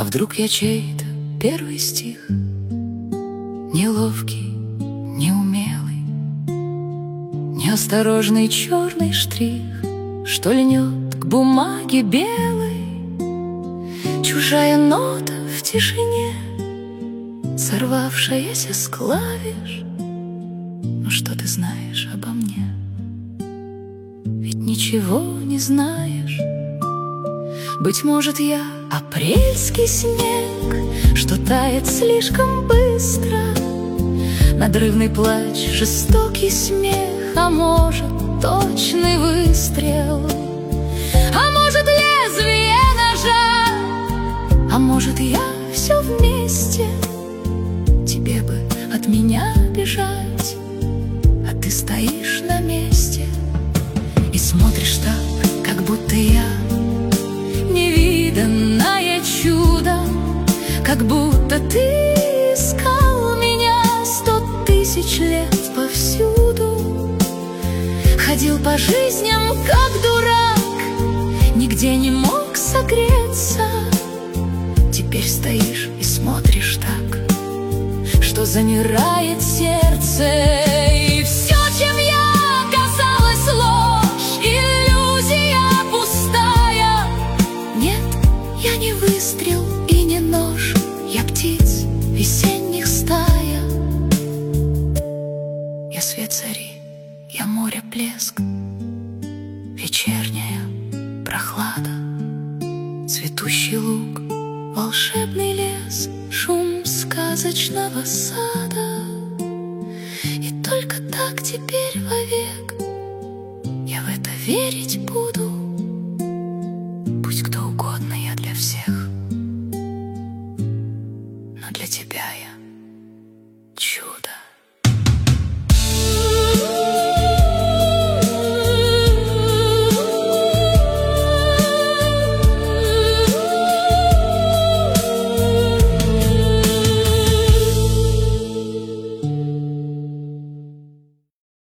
вдруг я чей-то первый стих, неловкий, неумелый, неосторожный черный штрих, что льнет к бумаге белой, чужая нота в тишине, сорвавшаяся с клавиш. Ну что ты знаешь обо мне? Ведь ничего не знаешь. Быть может, я апрельский снег, что тает слишком быстро, надрывный плач, жестокий смех, а может, точный выстрел, а может, лезвие ножа, а может, я все вместе. Тебе бы от меня бежать, а ты стоишь на месте и смотришь так, как будто я невиданное чудо, как будто ты искал меня 100 тысяч лет повсюду. Ходил по жизням, как дурак, нигде не мог согреться. Теперь стоишь и смотришь так, что замирает сердце. И все, чем я казалась, ложь, иллюзия пустая. Нет, я не выстрел и не нож, я птиц весенних стая. Я свет зари, я море плеск, вечерняя прохлада, цветущий луг, волшебный лес, шум сказочного сада. И только так теперь вовек я в это верить буду.